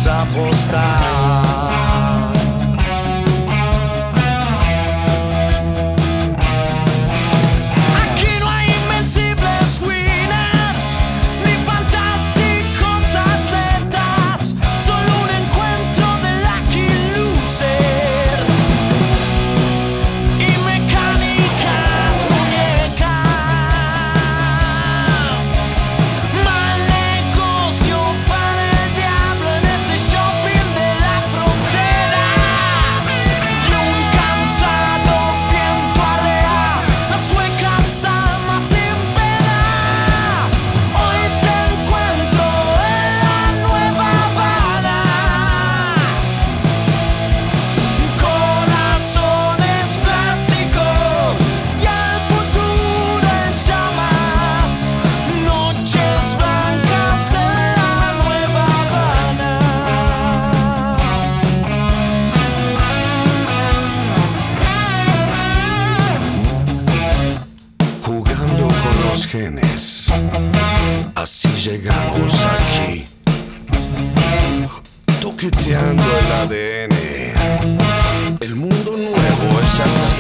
vamos a apostar. Aquí no hay invencibles winners ni fantásticos atletas, solo un encuentro de lucky losers y mecánicas muñecas. Mal negocio para el diablo en ese shopping de la frontera, y un cansado viento arrea las huecas almas sin pena. Hoy te encuentro en la Nueva Habana, corazones plásticos y al futuro en llamas, noches blancas en la Nueva Habana. Jugando con los genes, así llegamos aquí, toqueteando el ADN. El mundo nuevo es así.